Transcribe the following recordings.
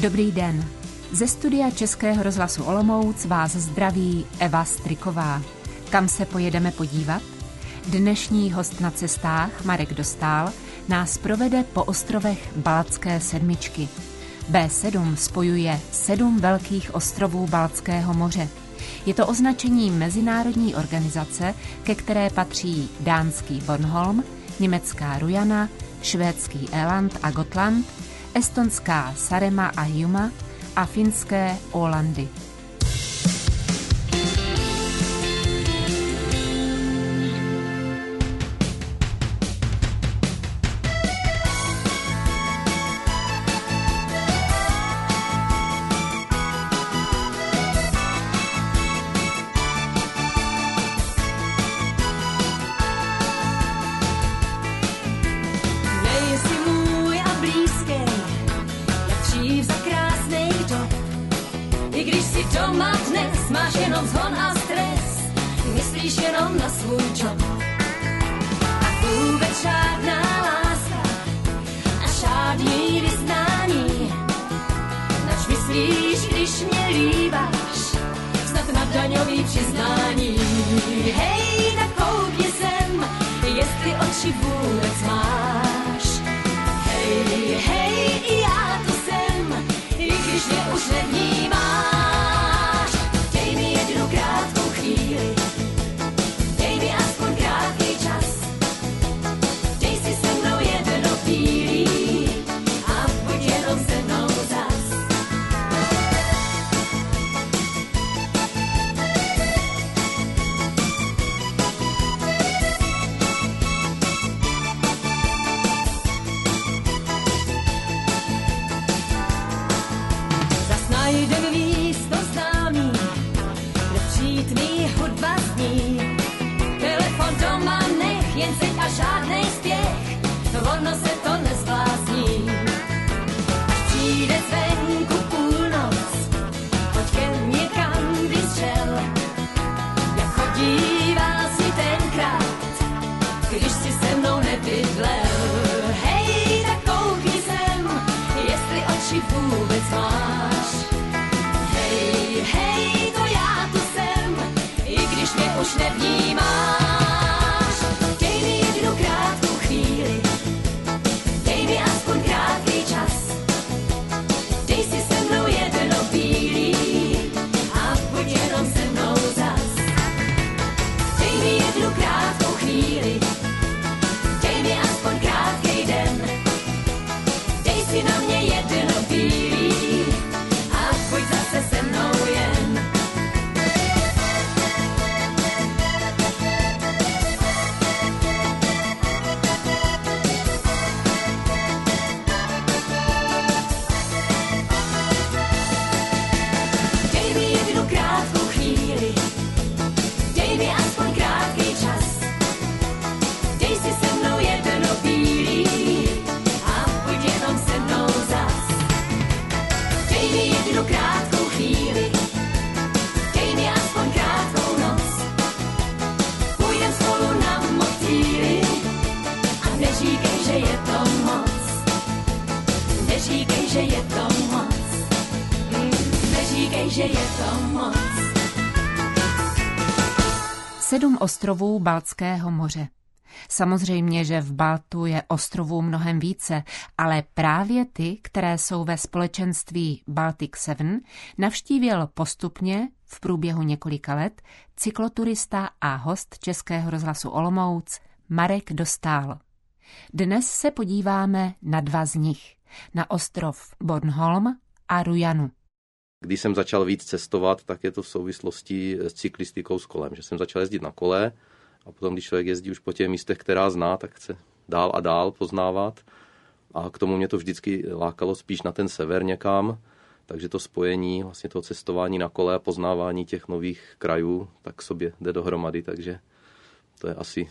Dobrý den. Ze studia Českého rozhlasu Olomouc vás zdraví Eva Striková. Kam se pojedeme podívat? Dnešní host na cestách, Marek Dostál, nás provede po ostrovech Baltské sedmičky. B7 spojuje 7 velkých ostrovů Baltského moře. Je to označení mezinárodní organizace, ke které patří dánský Bornholm, německá Rujana, švédský Éland a Gotland, estonská Saaremaa a Hiiumaa a finské Ålandy. Sedm ostrovů Baltského moře. Samozřejmě, že v Baltu je ostrovů mnohem více, ale právě ty, které jsou ve společenství Baltic 7, navštívil postupně v průběhu několika let cykloturista a host Českého rozhlasu Olomouc Marek Dostál. Dnes se podíváme na 2 z nich, na ostrov Bornholm a Rujanu. Když jsem začal víc cestovat, tak je to v souvislosti s cyklistikou s kolem, že jsem začal jezdit na kole a potom, když člověk jezdí už po těch místech, která zná, tak chce dál a dál poznávat a k tomu mě to vždycky lákalo spíš na ten sever někam, takže to spojení vlastně toho cestování na kole a poznávání těch nových krajů tak sobě jde dohromady, takže to je asi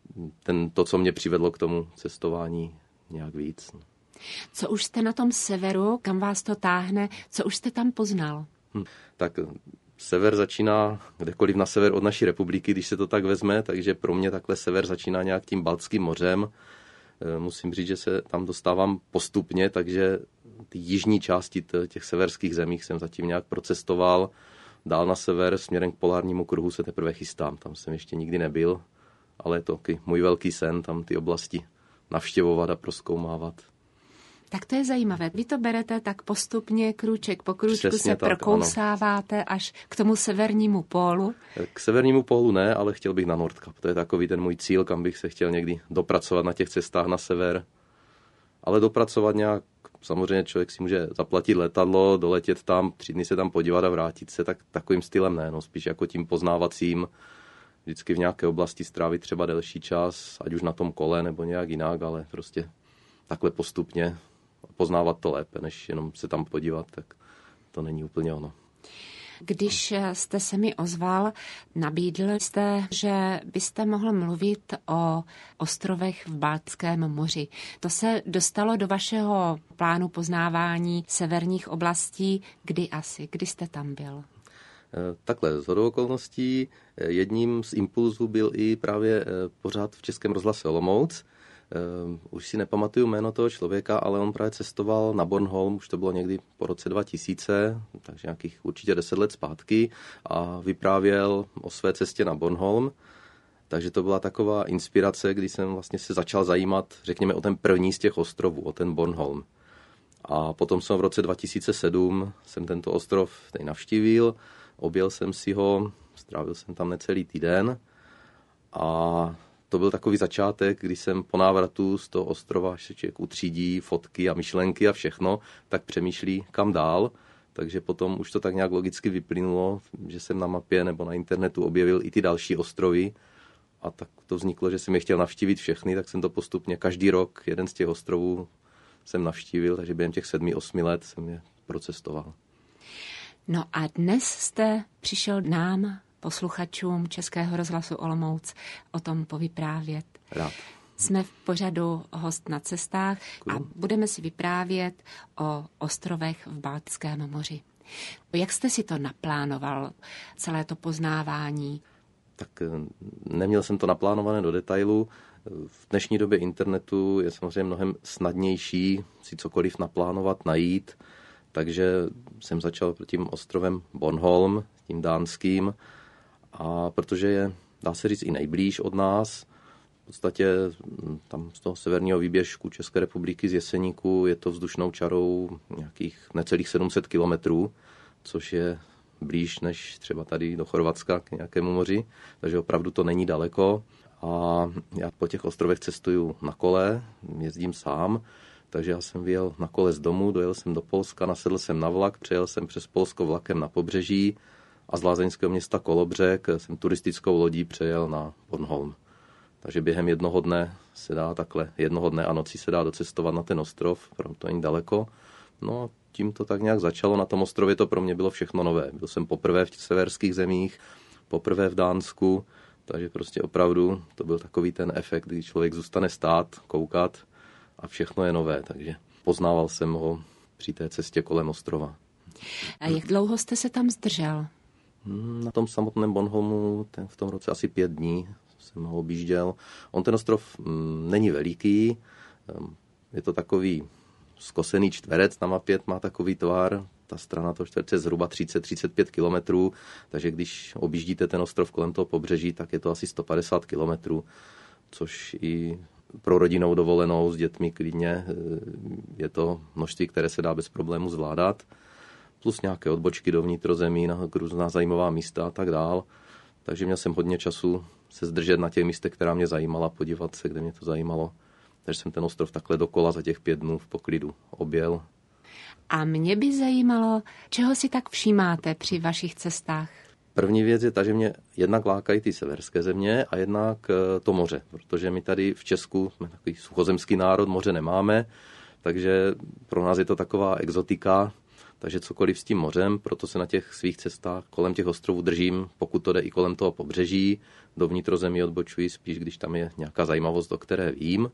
to, co mě přivedlo k tomu cestování nějak víc. Co už jste na tom severu, kam vás to táhne, co už jste tam poznal? Tak sever začíná kdekoliv na sever od naší republiky, když se to tak vezme, takže pro mě takhle sever začíná nějak tím Baltským mořem. Musím říct, že se tam dostávám postupně, takže ty jižní části těch severských zemích jsem zatím nějak procestoval. Dál na sever, směrem k polárnímu kruhu se teprve chystám. Tam jsem ještě nikdy nebyl, ale je to můj velký sen, tam ty oblasti navštěvovat a prozkoumávat. Tak to je zajímavé. Vy to berete tak postupně, krůček po krůčku. Přesně se tak, prokousáváte ano. Až k tomu severnímu pólu. K severnímu pólu ne, ale chtěl bych na Nordkap. To je takový ten můj cíl, kam bych se chtěl někdy dopracovat na těch cestách na sever. Ale dopracovat nějak, samozřejmě člověk si může zaplatit letadlo, doletět tam, 3 dny se tam podívat a vrátit se, tak takovým stylem ne, no, spíš jako tím poznávacím, vždycky v nějaké oblasti strávit třeba delší čas, ať už na tom kole nebo nějak jinak, ale prostě takhle postupně poznávat to lépe, než jenom se tam podívat, tak to není úplně ono. Když jste se mi ozval, nabídl jste, že byste mohl mluvit o ostrovech v Baltském moři. To se dostalo do vašeho plánu poznávání severních oblastí. Kdy jste tam byl? Takhle, shodou okolností jedním z impulzů byl i právě pořád v Českém rozhlase Olomouc. Už si nepamatuju jméno toho člověka, ale on právě cestoval na Bornholm, už to bylo někdy po roce 2000, takže nějakých určitě 10 let zpátky a vyprávěl o své cestě na Bornholm. Takže to byla taková inspirace, kdy jsem vlastně se začal zajímat, řekněme, o ten první z těch ostrovů, o ten Bornholm. A potom jsem v roce 2007 jsem tento ostrov tady navštívil, objel jsem si ho, strávil jsem tam necelý týden a to byl takový začátek, kdy jsem po návratu z toho ostrova, až se člověk utřídí fotky a myšlenky a všechno, tak přemýšlí, kam dál. Takže potom už to tak nějak logicky vyplynulo, že jsem na mapě nebo na internetu objevil i ty další ostrovy. A tak to vzniklo, že jsem je chtěl navštívit všechny, tak jsem to postupně každý rok, jeden z těch ostrovů jsem navštívil, takže během těch 7-8 let jsem je procestoval. No a dnes jste přišel nám, posluchačům Českého rozhlasu Olomouc, o tom povyprávět. Rád. Jsme v pořadu Host na cestách a budeme si vyprávět o ostrovech v Baltském moři. Jak jste si to naplánoval, celé to poznávání? Tak neměl jsem to naplánované do detailu. V dnešní době internetu je samozřejmě mnohem snadnější si cokoliv naplánovat, najít. Takže jsem začal tím ostrovem Bornholm, tím dánským, a protože je, dá se říct, i nejblíž od nás, v podstatě tam z toho severního výběžku České republiky z Jeseníku je to vzdušnou čarou nějakých necelých 700 kilometrů, což je blíž než třeba tady do Chorvatska k nějakému moři, takže opravdu to není daleko. A já po těch ostrovech cestuju na kole, jezdím sám, takže já jsem vyjel na kole z domu, dojel jsem do Polska, nasedl jsem na vlak, přejel jsem přes Polsko vlakem na pobřeží a z lázeňského města Kolobřek jsem turistickou lodí přejel na Bornholm. Takže během jednoho dne a noci se dá docestovat na ten ostrov, protože to není daleko. No a tím to tak nějak začalo. Na tom ostrově to pro mě bylo všechno nové. Byl jsem poprvé v těch severských zemích, poprvé v Dánsku, takže prostě opravdu to byl takový ten efekt, kdy člověk zůstane stát, koukat a všechno je nové. Takže poznával jsem ho při té cestě kolem ostrova. A jak dlouho jste se tam zdržel? Na tom samotném Bornholmu v tom roce asi 5 dní jsem ho objížděl. On ten ostrov není veliký, je to takový zkosený čtverec na mapě, má takový tvar, ta strana toho čtverce je zhruba 30-35 kilometrů, takže když objíždíte ten ostrov kolem toho pobřeží, tak je to asi 150 kilometrů, což i pro rodinnou dovolenou s dětmi klidně je to množství, které se dá bez problému zvládat, plus nějaké odbočky do vnitrozemí, na různá zajímavá místa a tak dál. Takže měl jsem hodně času se zdržet na těch místech, která mě zajímala, podívat se, kde mě to zajímalo. Takže jsem ten ostrov takhle dokola za těch 5 dnů v poklidu objel. A mě by zajímalo, čeho si tak všímáte při vašich cestách? První věc je ta, že mě jednak lákají ty severské země a jednak to moře, protože my tady v Česku jsme takový suchozemský národ, moře nemáme, takže pro nás je to taková exotika, takže cokoliv s tím mořem, proto se na těch svých cestách kolem těch ostrovů držím, pokud to jde i kolem toho pobřeží, do vnitrozemí odbočuji spíš, když tam je nějaká zajímavost, o které vím.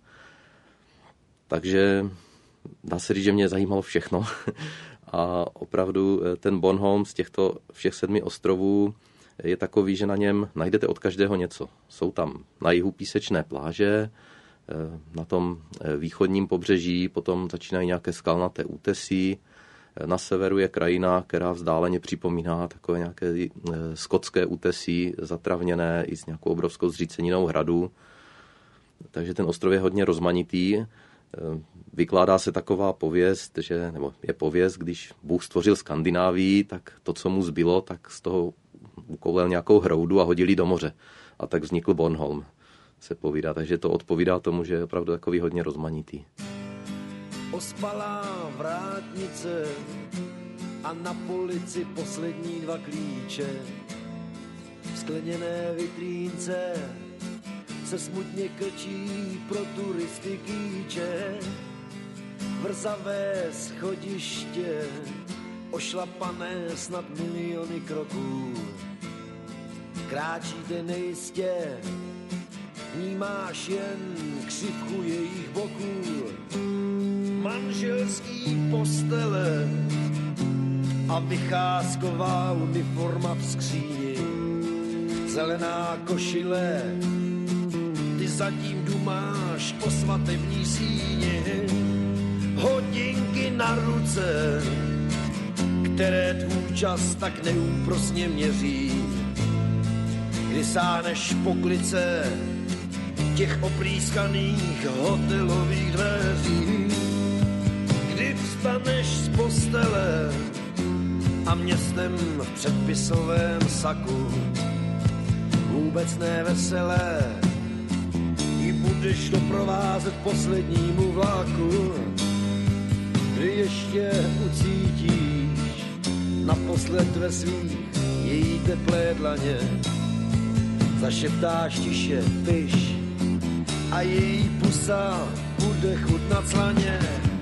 Takže dá se říct, že mě zajímalo všechno. A opravdu ten Bornholm z těchto všech 7 ostrovů je takový, že na něm najdete od každého něco. Jsou tam na jihu písečné pláže, Na tom východním pobřeží potom začínají nějaké skalnaté útesí. Na severu je krajina, která vzdáleně připomíná takové nějaké skotské útesí, zatravněné i s nějakou obrovskou zříceninou hradu. Takže ten ostrov je hodně rozmanitý. Vykládá se taková pověst, nebo je pověst, když Bůh stvořil Skandinávii, tak to, co mu zbylo, tak z toho ukoulel nějakou hroudu a hodil ji do moře. A tak vznikl Bornholm, se povídá. Takže to odpovídá tomu, že je opravdu takový hodně rozmanitý. Ospalá vrátnice a na polici poslední 2 klíče. V skleněné vitrínce se smutně krčí pro turisty kýče. Vrzavé schodiště, ošlapané snad miliony kroků. Kráčíte nejistě, vnímáš jen křivku jejich boků. Manželský postele a vycházková uniforma v skříni. Zelená košile, ty zatím dumáš o svatební síni. Hodinky na ruce, které tvůj čas tak neúprosně měří. Kdy sáhneš po klice těch oplískaných hotelových dveří. Kdy vstaneš z postele a městem v předpisovém saku vůbec neveselé ji budeš doprovázet poslednímu vlaku. Kdy ještě ucítíš naposled ve svých její teplé dlaně, zašeptáš tiše piš a její pusa bude chutnat slaně.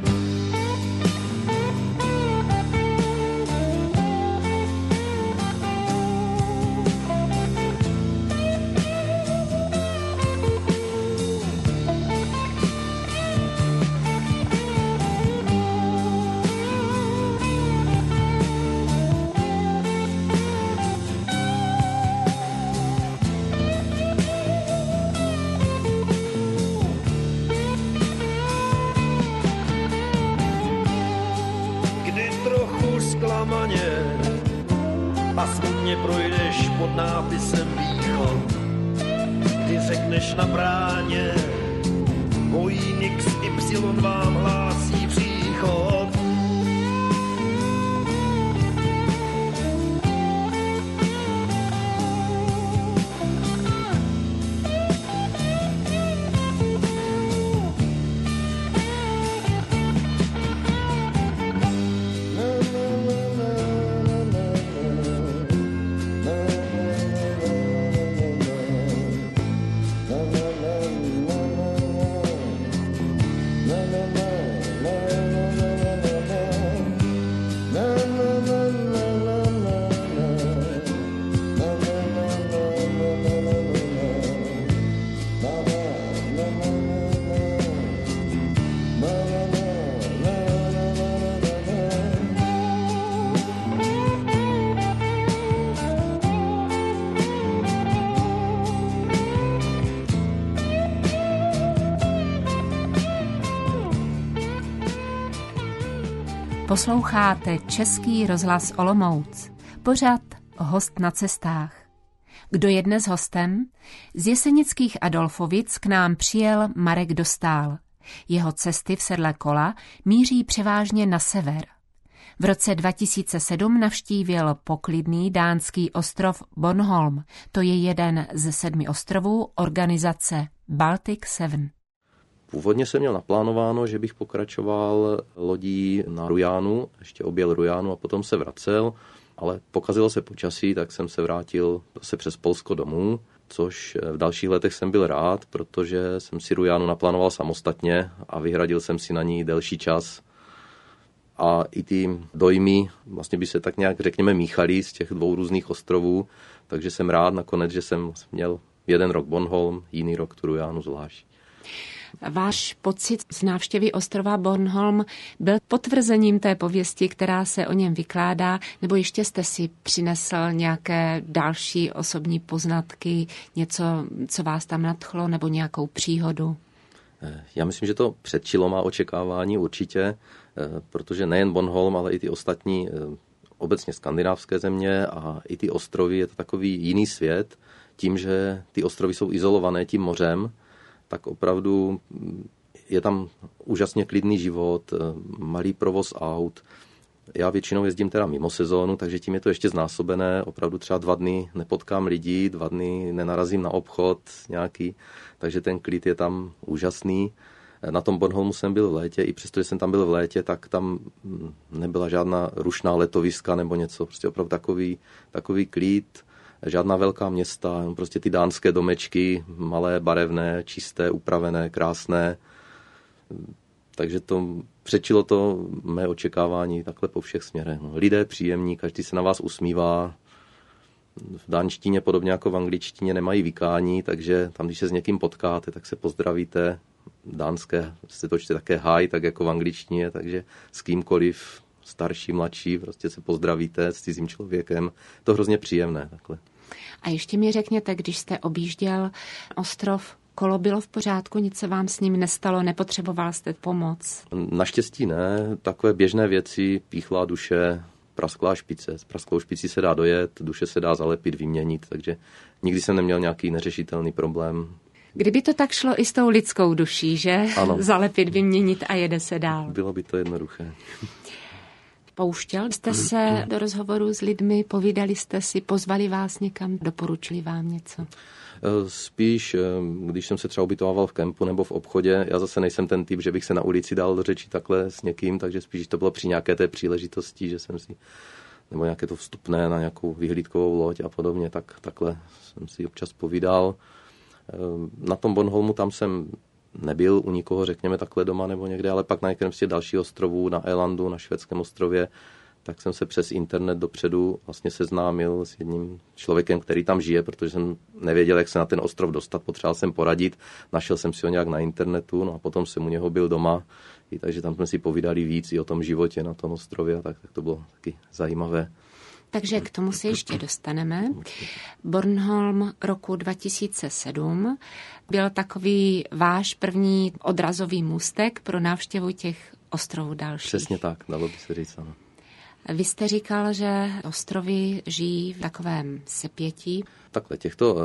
A smutně projdeš pod nápisem východ, kdy řekneš na bráně, Boeing XY vám hlásí příchod. Posloucháte Český rozhlas Olomouc, pořad Host na cestách. Kdo je dnes hostem? Z jesenických Adolfovic k nám přijel Marek Dostál. Jeho cesty v sedle kola míří převážně na sever. V roce 2007 navštívil poklidný dánský ostrov Bornholm. To je jeden ze 7 ostrovů organizace Baltic 7. Původně jsem měl naplánováno, že bych pokračoval lodí na Rujánu, ještě objel Rujánu a potom se vracel, ale pokazilo se počasí, tak jsem se vrátil zase přes Polsko domů, což v dalších letech jsem byl rád, protože jsem si Rujánu naplánoval samostatně a vyhradil jsem si na ní delší čas. A i ty dojmy vlastně by se tak nějak, řekněme, míchaly z těch 2 různých ostrovů, takže jsem rád nakonec, že jsem měl jeden rok Bornholm, jiný rok tu Rujánu zvlášť. Váš pocit z návštěvy ostrova Bornholm byl potvrzením té pověsti, která se o něm vykládá, nebo ještě jste si přinesl nějaké další osobní poznatky, něco, co vás tam nadchlo, nebo nějakou příhodu? Já myslím, že to předčilo má očekávání určitě, protože nejen Bornholm, ale i ty ostatní obecně skandinávské země a i ty ostrovy, je to takový jiný svět. Tím, že ty ostrovy jsou izolované tím mořem, tak opravdu je tam úžasně klidný život, malý provoz aut. Já většinou jezdím teda mimo sezónu, takže tím je to ještě znásobené. Opravdu třeba 2 dny nepotkám lidí, 2 dny nenarazím na obchod nějaký, takže ten klid je tam úžasný. Na tom Bornholmu jsem byl v létě, i přesto, že jsem tam byl v létě, tak tam nebyla žádná rušná letoviska nebo něco, prostě opravdu takový klid, žádná velká města, prostě ty dánské domečky, malé, barevné, čisté, upravené, krásné. Takže to předčilo to mé očekávání takhle po všech směrech. Lidé příjemní, každý se na vás usmívá. V dánštině, podobně jako v angličtině, nemají vykání, takže tam, když se s někým potkáte, tak se pozdravíte. Dánské se to čte také hi, tak jako v angličtině, takže s kýmkoliv, starší, mladší, prostě se pozdravíte s cizím člověkem. To je hrozně příjemné takhle. A ještě mi řekněte, když jste objížděl ostrov, kolo bylo v pořádku, nic se vám s ním nestalo, nepotřeboval jste pomoc? Naštěstí ne, takové běžné věci, píchlá duše, prasklá špice. S prasklou špicí se dá dojet, duše se dá zalepit, vyměnit, takže nikdy jsem neměl nějaký neřešitelný problém. Kdyby to tak šlo i s tou lidskou duší, že? Ano. Zalepit, vyměnit a jede se dál. Bylo by to jednoduché. Pouštěl jste se do rozhovoru s lidmi, povídali jste si, pozvali vás někam, doporučili vám něco? Spíš, když jsem se třeba ubytovával v kempu nebo v obchodě, já zase nejsem ten typ, že bych se na ulici dal do řeči takhle s někým, takže spíš to bylo při nějaké té příležitosti, že jsem si, nebo nějaké to vstupné na nějakou vyhlídkovou loď a podobně, takhle jsem si občas povídal. Na tom Bornholmu tam jsem nebyl u nikoho, řekněme takhle doma nebo někde, ale pak na některém z těch dalších ostrovů, na Élandu, na švédském ostrově, tak jsem se přes internet dopředu vlastně seznámil s jedním člověkem, který tam žije, protože jsem nevěděl, jak se na ten ostrov dostat, potřeboval jsem poradit, našel jsem si ho nějak na internetu, no a potom jsem u něho byl doma, takže tam jsme si povídali víc i o tom životě na tom ostrově, tak to bylo taky zajímavé. Takže k tomu se ještě dostaneme. Bornholm roku 2007 byl takový váš první odrazový můstek pro návštěvu těch ostrovů dalších. Přesně tak, dalo by se říct, ano. Vy jste říkal, že ostrovy žijí v takovém sepětí. Takhle, těchto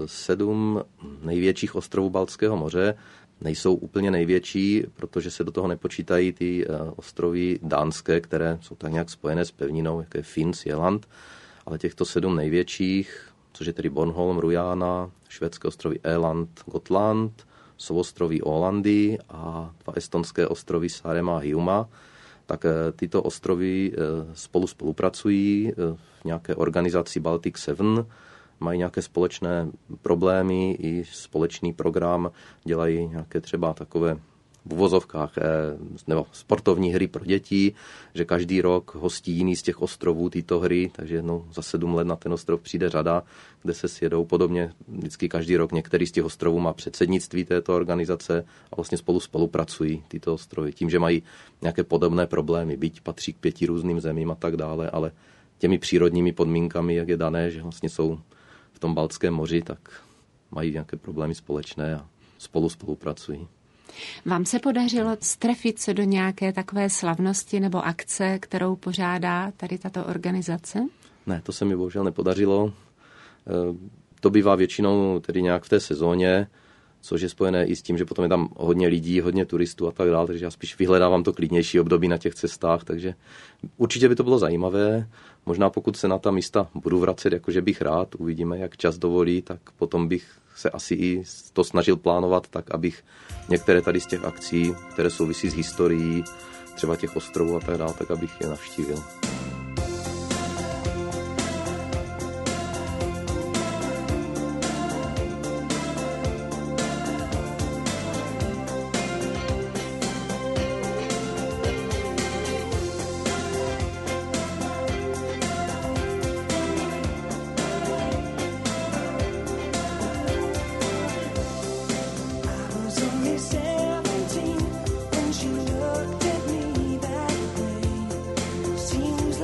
7 největších ostrovů Baltského moře nejsou úplně největší, protože se do toho nepočítají ty ostrovy dánské, které jsou tak nějak spojené s pevninou, jako je Finns, Jylland, ale těchto 7 největších, což je tedy Bornholm, Rujana, švédské ostrovy Éland, Gotland, souostroví Ålandy a 2 estonské ostrovy Saaremaa a Hiiumaa, tak tyto ostrovy spolupracují v nějaké organizaci Baltic 7, mají nějaké společné problémy i společný program, dělají nějaké třeba takové v uvozovkách nebo sportovní hry pro děti, že každý rok hostí jiný z těch ostrovů tyto hry, takže za 7 let na ten ostrov přijde řada, kde se sjedou podobně. Vždycky každý rok některý z těch ostrovů má předsednictví této organizace a vlastně spolupracují tyto ostrovy. Tím, že mají nějaké podobné problémy, byť patří k 5 různým zemím a tak dále, ale těmi přírodními podmínkami, jak je dané, že vlastně jsou v tom Baltském moři, tak mají nějaké problémy společné a spolupracují. Vám se podařilo strefit se do nějaké takové slavnosti nebo akce, kterou pořádá tady tato organizace? Ne, to se mi bohužel nepodařilo. To bývá většinou tedy nějak v té sezóně, což je spojené i s tím, že potom je tam hodně lidí, hodně turistů a tak dále, takže já spíš vyhledávám to klidnější období na těch cestách, takže určitě by to bylo zajímavé. Možná pokud se na ta místa budu vracet, jakože bych rád, uvidíme, jak čas dovolí, tak potom bych se asi i to snažil plánovat tak, abych některé tady z těch akcí, které souvisí s historií, třeba těch ostrovů a tak dále, tak abych je navštívil. Seems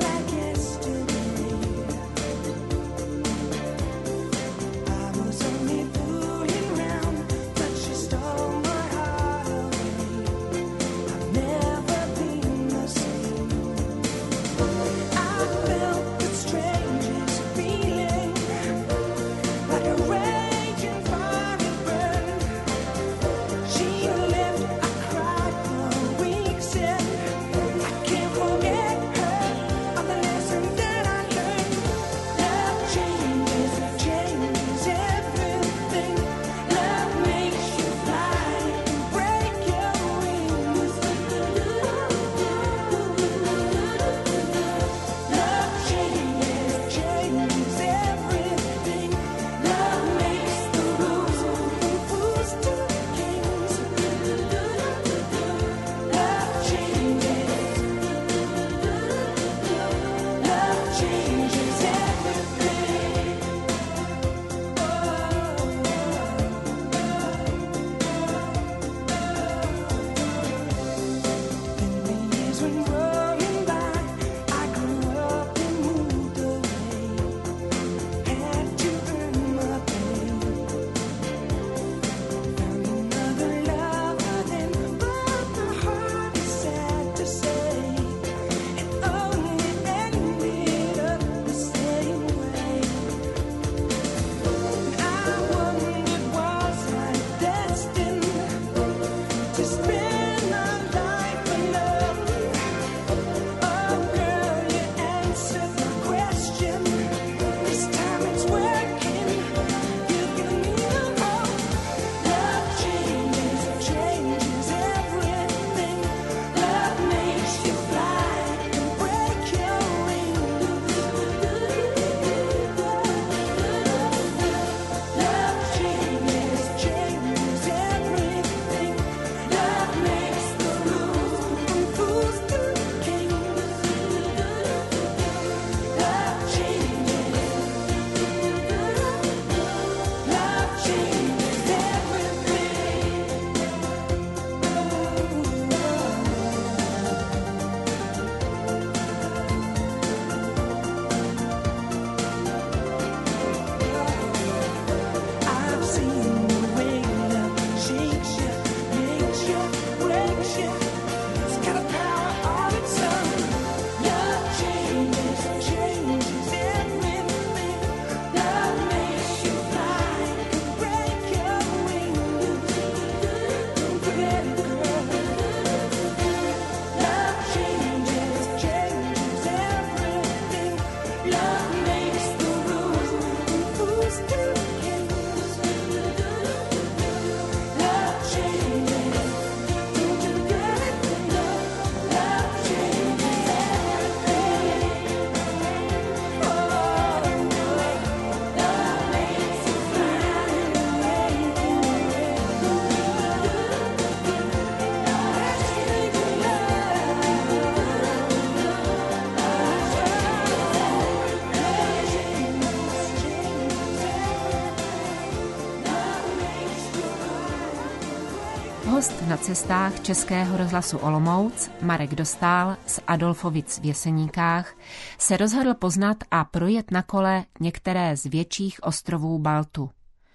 Host na cestách Českého rozhlasu Olomouc, Marek Dostál z Adolfovic v Jeseníkách, se rozhodl poznat a projet na kole některé z větších ostrovů Baltu.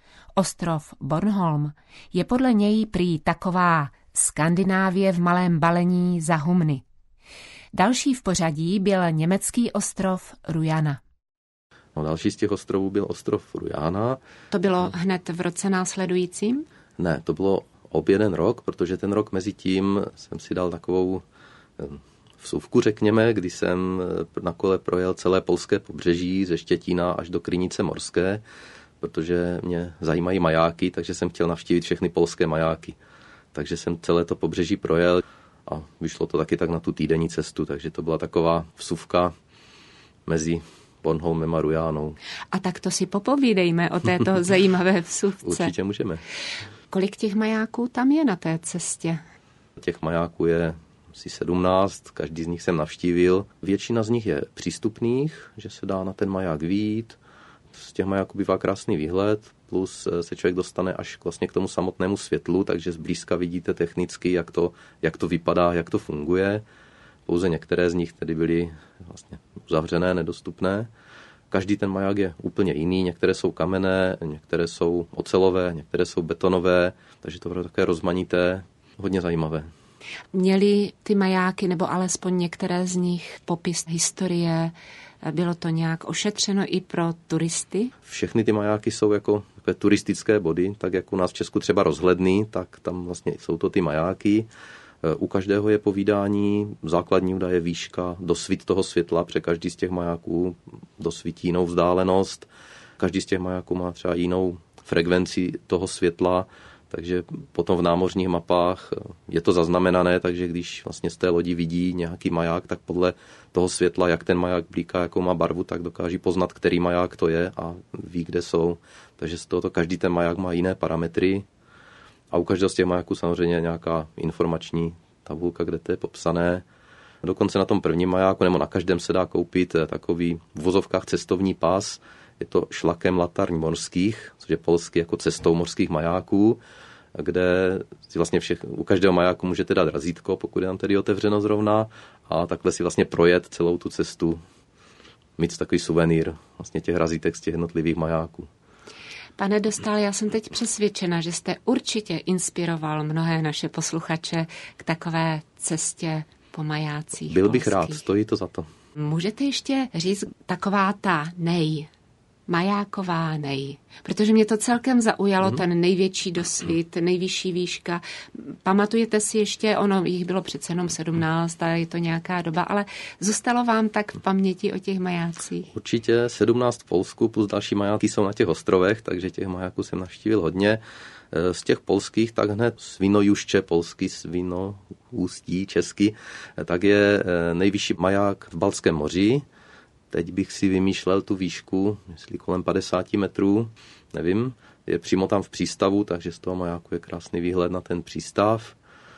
Ostrov Bornholm je podle něj prý taková Skandinávie v malém balení za humny. Další v pořadí byl německý ostrov Rujana. No, další z těch ostrovů byl ostrov Rujana. To bylo hned v roce následujícím? Ne, to bylo jeden rok, protože ten rok mezi tím jsem si dal takovou vsuvku, řekněme, kdy jsem na kole projel celé polské pobřeží ze Štětína až do Krynice Morské, protože mě zajímají majáky, takže jsem chtěl navštívit všechny polské majáky. Takže jsem celé to pobřeží projel a vyšlo to taky tak na tu týdenní cestu, takže to byla taková vsuvka mezi Bornholmem a Rujánou. A tak to si popovídejme o této zajímavé vsuvce. Určitě můžeme. Kolik těch majáků tam je na té cestě? Těch majáků je asi 17, každý z nich jsem navštívil. Většina z nich je přístupných, že se dá na ten maják vyjít. Z těch majáků bývá krásný výhled, plus se člověk dostane až vlastně k tomu samotnému světlu, takže zblízka vidíte technicky, jak to vypadá, jak to funguje. Pouze některé z nich tedy byly vlastně uzavřené, nedostupné. Každý ten maják je úplně jiný, některé jsou kamenné, některé jsou ocelové, některé jsou betonové, takže to bylo také rozmanité, hodně zajímavé. Měly ty majáky, nebo alespoň některé z nich, popis historie, bylo to nějak ošetřeno i pro turisty? Všechny ty majáky jsou jako takové turistické body, tak jak u nás v Česku třeba Rozhledny, tak tam vlastně jsou to ty majáky. U každého je povídání, základní údaj je výška, dosvit toho světla, protože každý z těch majáků dosvítí jinou vzdálenost. Každý z těch majáků má třeba jinou frekvenci toho světla, takže potom v námořních mapách je to zaznamenané, takže když vlastně z té lodi vidí nějaký maják, tak podle toho světla, jak ten maják blíká, jakou má barvu, tak dokáží poznat, který maják to je a ví, kde jsou. Takže z tohoto každý ten maják má jiné parametry. A u každého z těch majáků samozřejmě nějaká informační tabulka, kde to je popsané. Dokonce na tom prvním majáku, nebo na každém se dá koupit takový v vozovkách cestovní pas. Je to šlakem latarň morských, což je polský jako cestou morských majáků, kde si vlastně u každého majáku můžete dát razítko, pokud je tam tedy otevřeno zrovna, a takhle si vlastně projet celou tu cestu, mít takový suvenýr vlastně těch razítek z těch jednotlivých majáků. Pane Dostál, já jsem teď přesvědčena, že jste určitě inspiroval mnohé naše posluchače k takové cestě po majácích. Byl bych rád, stojí to za to. Můžete ještě říct taková ta Majáková Nej. Protože mě to celkem zaujalo, ten největší dosvit, nejvyšší výška. Pamatujete si ještě, ono jich bylo přece jenom 17 a je to nějaká doba, ale zůstalo vám tak v paměti o těch majácích? Určitě 17 v Polsku plus další majáky jsou na těch ostrovech, takže těch majáků jsem navštívil hodně. Z těch polských, tak hned Svinojuště, polský Svinoústí, český, tak je nejvyšší maják v Baltském moři. Teď bych si vymýšlel tu výšku, jestli kolem 50 metrů, nevím. Je přímo tam v přístavu, takže z toho majáku je krásný výhled na ten přístav.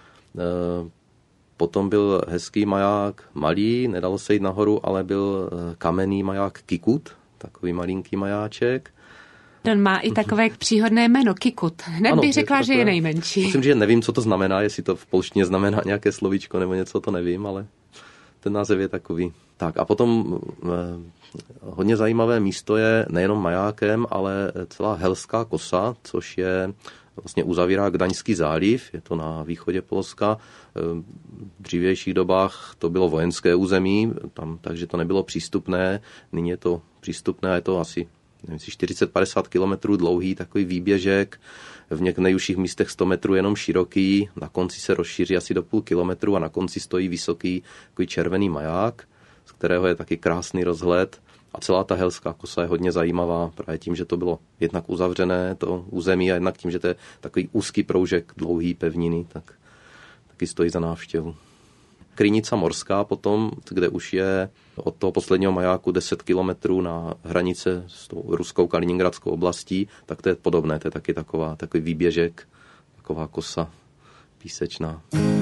Potom byl hezký maják malý, nedalo se jít nahoru, ale byl kamenný maják Kikut, takový malinký majáček. Ten má i takové příhodné jméno, Kikut. Hned bych řekla, že je nejmenší. Myslím, že nevím, co to znamená, jestli to v polštině znamená nějaké slovíčko nebo něco, to nevím, ale ten název je takový. Tak a potom hodně zajímavé místo je nejenom majákem, ale celá Helská kosa, což je vlastně uzavírá Gdaňský záliv, je to na východě Polska. V dřívějších dobách to bylo vojenské území, tam, takže to nebylo přístupné, nyní je to přístupné a je to asi 40-50 kilometrů dlouhý takový výběžek, v nejúžších místech 100 metrů jenom široký, na konci se rozšíří asi do půl kilometru a na konci stojí vysoký takový červený maják, z kterého je taky krásný rozhled a celá ta Helská kosa je hodně zajímavá právě tím, že to bylo jednak uzavřené to území a jednak tím, že to je takový úzký proužek dlouhý pevniny, tak taky stojí za návštěvu. Krynica morská potom, kde už je od toho posledního majáku 10 kilometrů na hranice s tou ruskou Kaliningradskou oblastí, tak to je podobné, to je taky takový výběžek, taková kosa písečná.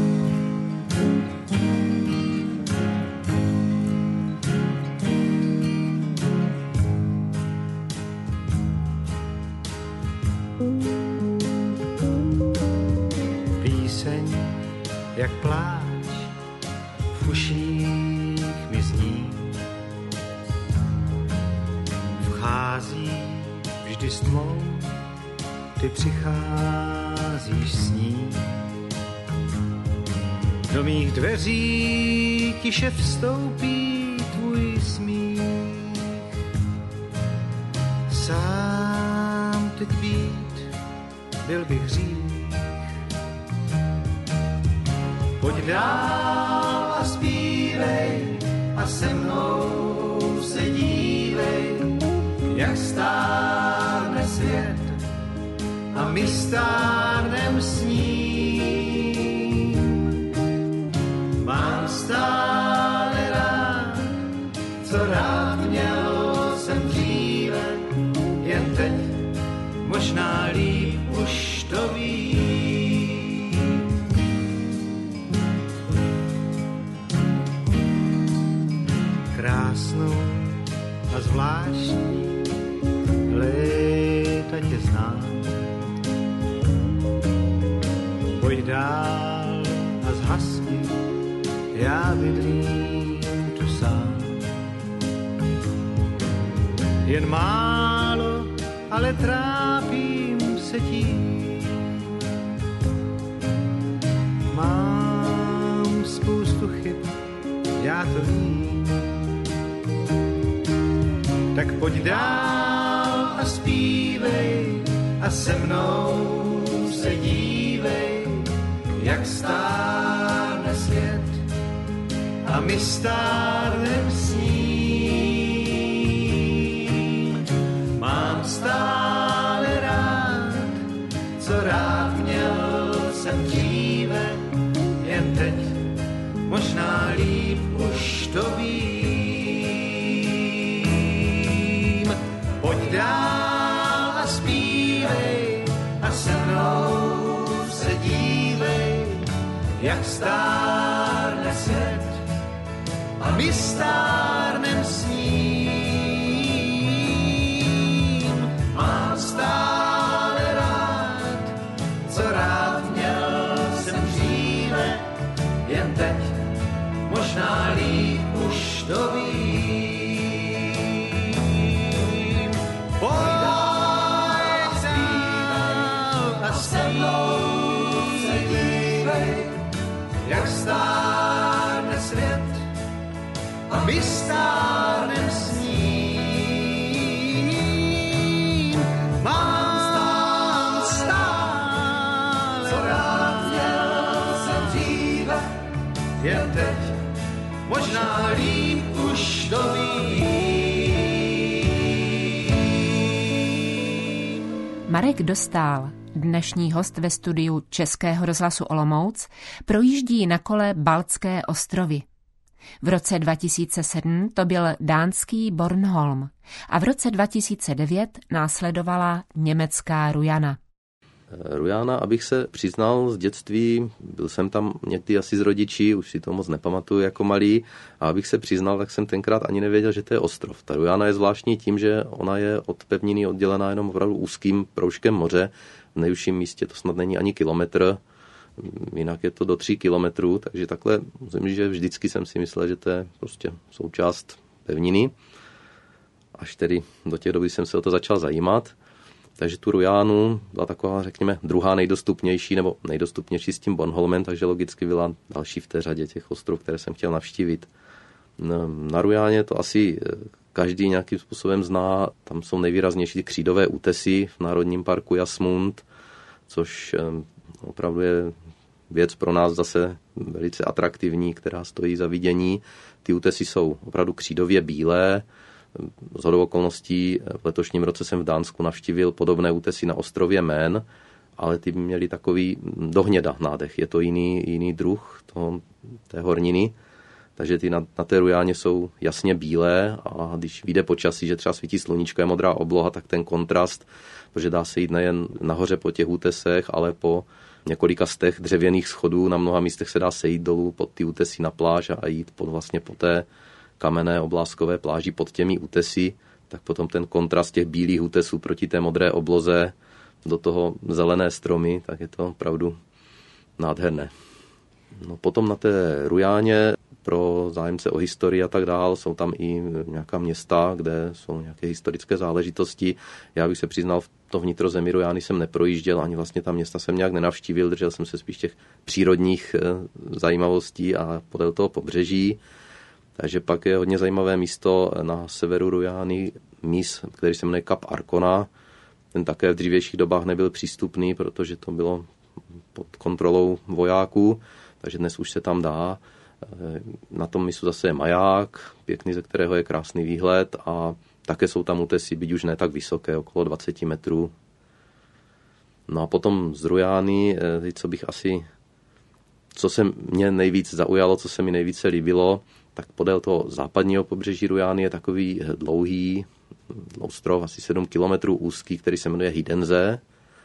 Píseň jak pláč v uších mi zní, vchází vždy s tmou, ty přicházíš s ní. Do mých dveří tiše vstoupí tvůj smích. Sám teď být, byl bych hřích. Pojď dál a zpívej a se mnou se dívej, jak stárne svět a my stárnem s ním. Mám stále rád, co rád měl jsem dříve, jen teď možná líp už to vím. Krásnou a zvláštní léta tě znám. Pojď dál a zhasni, já vydrím tu sám. Jen málo, ale trápím se tím. Mám spoustu chyb, já to vím. Tak pojď dál a zpívej a se mnou se dívej, jak stárne svět a my stárnem s ním. Mám stále rád, co rád měl jsem dříve, jen teď možná líp už to vím. Pojď dál a zpívej a se mnou se dívej, jak stárne svět a my stárnem s ním. Mám stále rád, co rád měl jsem dříve, jen teď možná líp už to vím. Se mnou se dívej, jak stárne svět a my stárnem s ním. jen teď, možná líp už to vím. Marek Dostál, dnešní host ve studiu Českého rozhlasu Olomouc, projíždí na kole Baltské ostrovy. V roce 2007 to byl dánský Bornholm a v roce 2009 následovala německá Rujana. Rujana, abych se přiznal z dětství, byl jsem tam někdy asi s rodiči, už si to moc nepamatuju jako malý, a abych se přiznal, tak jsem tenkrát ani nevěděl, že to je ostrov. Ta Rujana je zvláštní tím, že ona je od pevniny oddělená jenom opravdu úzkým proužkem moře. V nejužším místě to snad není ani kilometr, jinak je to do 3 kilometrů, takže takhle musím říct, že vždycky jsem si myslel, že to je prostě součást pevniny. Až tedy do těch doby jsem se o to začal zajímat. Takže tu Rujánu byla taková, řekněme, druhá nejdostupnější, nebo nejdostupnější s tím Bornholmem, takže logicky byla další v té řadě těch ostrovů, které jsem chtěl navštívit. Na Rujáně to asi každý nějakým způsobem zná, tam jsou nejvýraznější křídové útesy v Národním parku Jasmund, což opravdu je věc pro nás zase velice atraktivní, která stojí za vidění. Ty útesy jsou opravdu křídově bílé. Shodou okolností v letošním roce jsem v Dánsku navštívil podobné útesy na ostrově Mén, ale ty měly takový dohněda nádech. Je to jiný druh té horniny, takže ty na té Rujáně jsou jasně bílé a když vyjde počasí, že třeba svítí sluníčko, je modrá obloha, tak ten kontrast, protože dá se jít nejen nahoře po těch útesech, ale po několika stech dřevěných schodů, na mnoha místech se dá sejít dolů pod ty útesy na pláž a jít po té kamenné obláskové pláži pod těmi útesy, tak potom ten kontrast těch bílých útesů proti té modré obloze do toho zelené stromy, tak je to opravdu nádherné. No potom na té Rujáně pro zájemce o historii a tak dál jsou tam i nějaká města, kde jsou nějaké historické záležitosti. Já bych se přiznal, v to vnitrozemí Rujány jsem neprojížděl, ani vlastně ta města jsem nějak nenavštívil, držel jsem se spíš těch přírodních zajímavostí a podél toho pobřeží. Takže pak je hodně zajímavé místo na severu Rujány, mís, který se jmenuje Kap Arkona. Ten také v dřívějších dobách nebyl přístupný, protože to bylo pod kontrolou vojáků, takže dnes už se tam dá. Na tom místu zase je maják, pěkný, ze kterého je krásný výhled a také jsou tam útesy, byť už ne tak vysoké, okolo 20 metrů. No a potom z Rujány, co se mě nejvíc zaujalo, co se mi nejvíce líbilo, tak podél toho západního pobřeží Rujány je takový dlouhý ostrov, asi 7 kilometrů úzký, který se jmenuje Hidense.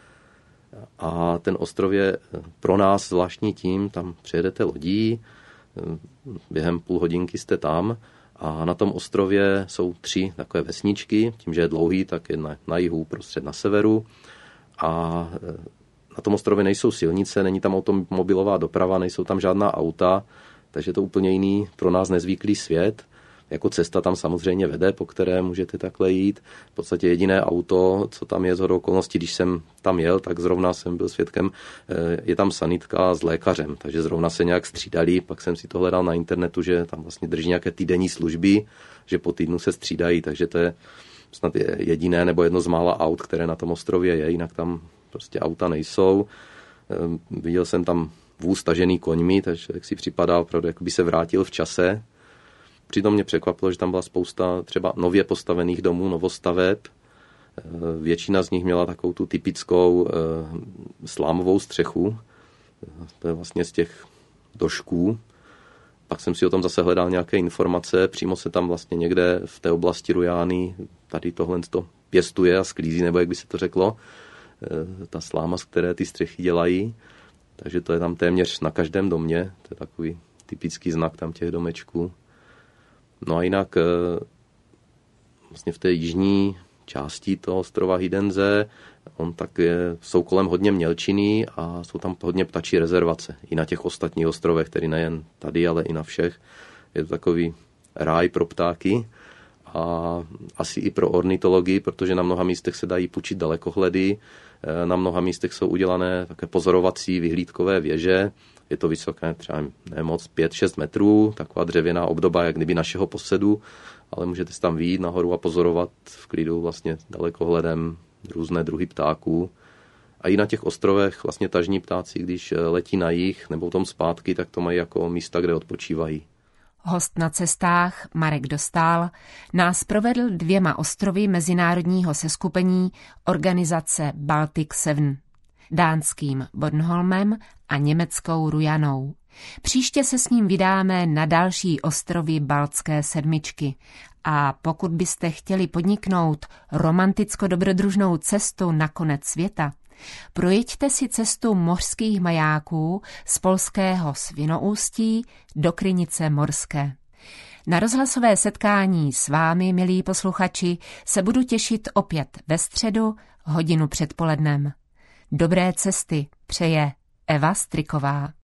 A ten ostrov je pro nás zvláštní tím, tam přijedete lodí, během půl hodinky jste tam a na tom ostrově jsou 3 takové vesničky, tím, že je dlouhý, tak jedna na jihu, prostřed na severu. A na tom ostrově nejsou silnice, není tam automobilová doprava, nejsou tam žádná auta, takže je to úplně jiný, pro nás nezvyklý svět. Jako cesta tam samozřejmě vede, po které můžete takhle jít. V podstatě jediné auto, co tam je shodou okolností, když jsem tam jel, tak zrovna jsem byl svědkem, je tam sanitka s lékařem, takže zrovna se nějak střídali, pak jsem si to hledal na internetu, že tam vlastně drží nějaké týdenní služby, že po týdnu se střídají, takže to je snad jediné nebo jedno z mála aut, které na tom ostrově je, jinak tam prostě auta nejsou. Viděl jsem tam vůz tažený koňmi, takže jak si připadal, opravdu, jak by se vrátil v čase. Přitom mě překvapilo, že tam byla spousta třeba nově postavených domů, novostaveb. Většina z nich měla takovou tu typickou slámovou střechu. To je vlastně z těch došků. Pak jsem si o tom zase hledal nějaké informace. Přímo se tam vlastně někde v té oblasti Rujány tady tohle to pěstuje a sklízí, nebo jak by se to řeklo. Ta sláma, z které ty střechy dělají. Takže to je tam téměř na každém domě. To je takový typický znak tam těch domečků. No a jinak vlastně v té jižní části toho ostrova Hidense, jsou kolem hodně mělčiny a jsou tam hodně ptačí rezervace. I na těch ostatních ostrovech, tedy nejen tady, ale i na všech. Je to takový ráj pro ptáky a asi i pro ornitologii, protože na mnoha místech se dají půjčit dalekohledy, na mnoha místech jsou udělané také pozorovací vyhlídkové věže. Je to vysoké třeba nemoc 5-6 metrů, taková dřevěná obdoba, jak kdyby našeho posedu, ale můžete se tam vyjít nahoru a pozorovat v klidu vlastně dalekohledem různé druhy ptáků. A i na těch ostrovech vlastně tažní ptáci, když letí na jih nebo potom zpátky, tak to mají jako místa, kde odpočívají. Host na cestách Marek Dostál nás provedl 2 ostrovy mezinárodního seskupení organizace Baltic 7, dánským Bornholmem a německou Rujanou. Příště se s ním vydáme na další ostrovy Baltské 7. A pokud byste chtěli podniknout romanticko-dobrodružnou cestu na konec světa, projeďte si cestu mořských majáků z polského Svinoústí do Krynice Morské. Na rozhlasové setkání s vámi, milí posluchači, se budu těšit opět ve středu, hodinu před polednem. Dobré cesty přeje Eva Striková.